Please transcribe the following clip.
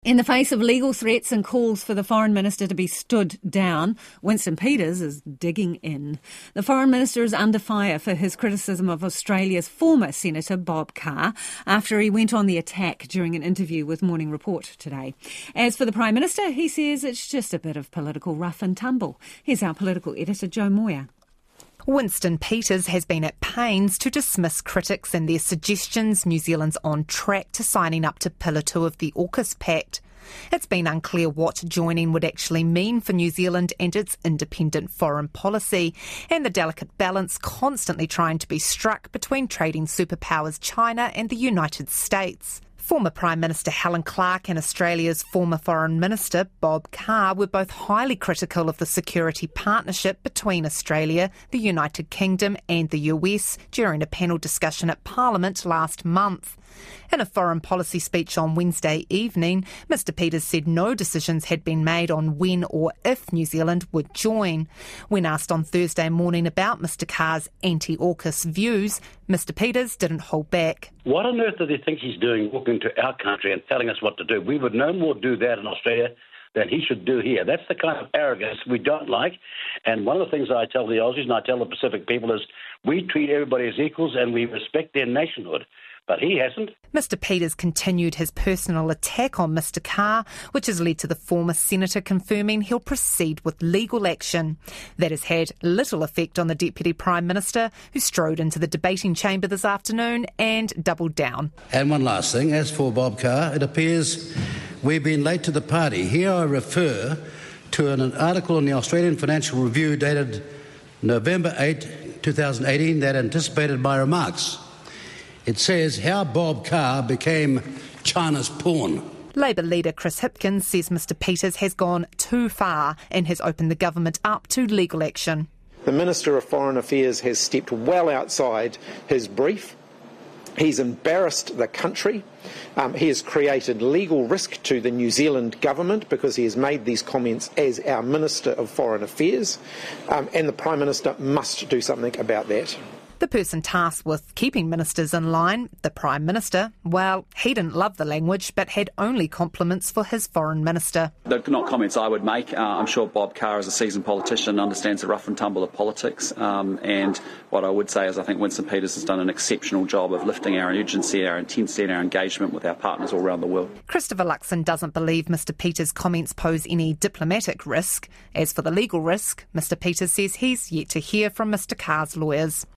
In the face of legal threats and calls for the Foreign Minister to be stood down, Winston Peters is digging in. The Foreign Minister is under fire for his criticism of Australia's former Senator Bob Carr after he went on the attack during an interview with Morning Report today. As for the Prime Minister, he says it's just a bit of political rough and tumble. Here's our political editor, Joe Moyer. Winston Peters has been at pains to dismiss critics and their suggestions New Zealand's on track to signing up to Pillar 2 of the AUKUS Pact. It's been unclear what joining would actually mean for New Zealand and its independent foreign policy, and the delicate balance constantly trying to be struck between trading superpowers China and the United States. Former Prime Minister Helen Clark and Australia's former Foreign Minister Bob Carr were both highly critical of the security partnership between Australia, the United Kingdom and the US during a panel discussion at Parliament last month. In a foreign policy speech on Wednesday evening, Mr Peters said no decisions had been made on when or if New Zealand would join. When asked on Thursday morning about Mr Carr's anti-AUKUS views, Mr Peters didn't hold back. What on earth does he think he's doing walking to our country and telling us what to do? We would no more do that in Australia than he should do here. That's the kind of arrogance we don't like. And one of the things I tell the Aussies and I tell the Pacific people is we treat everybody as equals and we respect their nationhood. But he hasn't. Mr Peters continued his personal attack on Mr Carr, which has led to the former senator confirming he'll proceed with legal action. That has had little effect on the Deputy Prime Minister, who strode into the debating chamber this afternoon and doubled down. And one last thing, as for Bob Carr, it appears we've been late to the party. Here I refer to an article in the Australian Financial Review dated November 8, 2018 that anticipated my remarks. It says how Bob Carr became China's pawn. Labour leader Chris Hipkins says Mr Peters has gone too far and has opened the government up to legal action. The Minister of Foreign Affairs has stepped well outside his brief. He's embarrassed the country. He has created legal risk to the New Zealand government because he has made these comments as our Minister of Foreign Affairs, and the Prime Minister must do something about that. The person tasked with keeping ministers in line, the Prime Minister, well, he didn't love the language but had only compliments for his Foreign Minister. They're not comments I would make. I'm sure Bob Carr, as a seasoned politician, understands the rough and tumble of politics. And what I would say is I think Winston Peters has done an exceptional job of lifting our urgency, our intensity and our engagement with our partners all around the world. Christopher Luxon doesn't believe Mr Peters' comments pose any diplomatic risk. As for the legal risk, Mr Peters says he's yet to hear from Mr Carr's lawyers.